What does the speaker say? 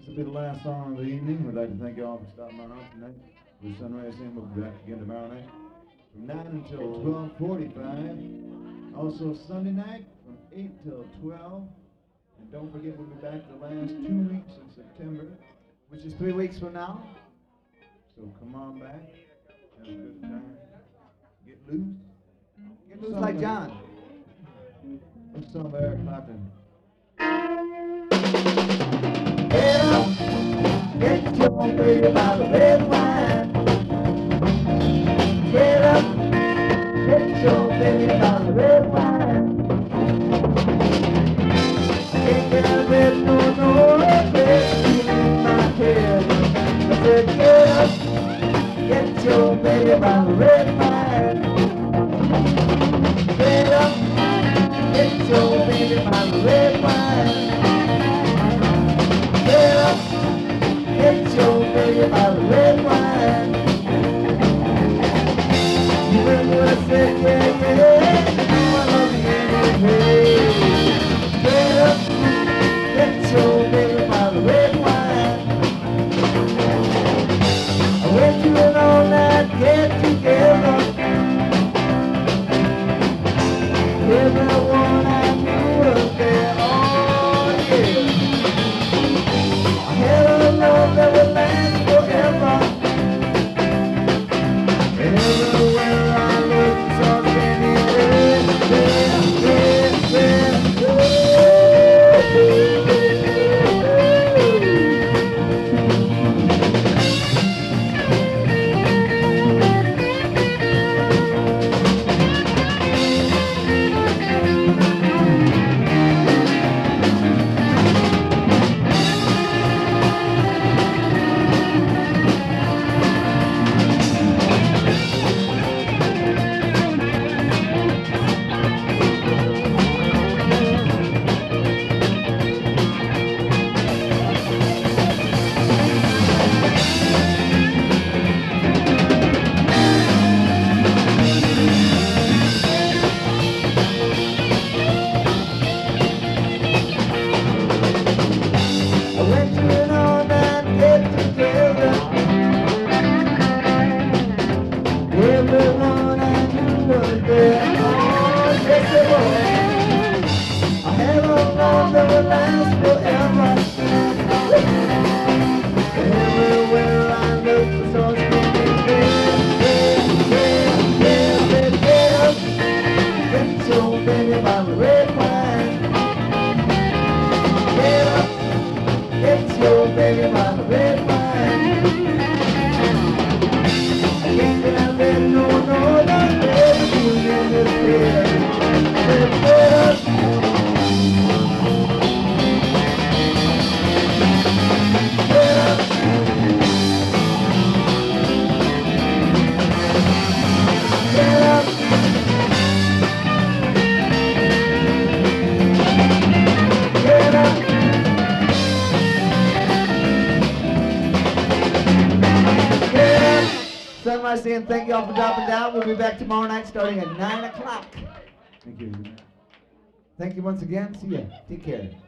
This will be the last song of the evening. We'd like to thank you all for stopping on out tonight. With Sunrise Inn, we'll be back again tomorrow night from 9 until 12:45. Also Sunday night from 8 till 12. And don't forget, we'll be back the last 2 weeks of September, which is 3 weeks from now. So come on back, have a good time, get loose. Get loose like John. What's some of Eric Clapton? Get up, get your baby by the red wine. Get up, get your baby by the red wine. Can't get out of bed, no, red in my head. I said, get up, get your baby by the red wine. Get up, get your baby by the red wine. Get up, get your baby by the red wine. You heard what I said, yeah, you know I love you anyway. Get up, get your baby by the red wine. I went to an all-night get-together. Everyone I knew was there, oh yeah. I had a love that would last forever. And everywhere I looked, saw standing and thank you all for dropping down. We'll be back tomorrow night starting at 9 o'clock. Thank you. Thank you once again. See ya. Take care.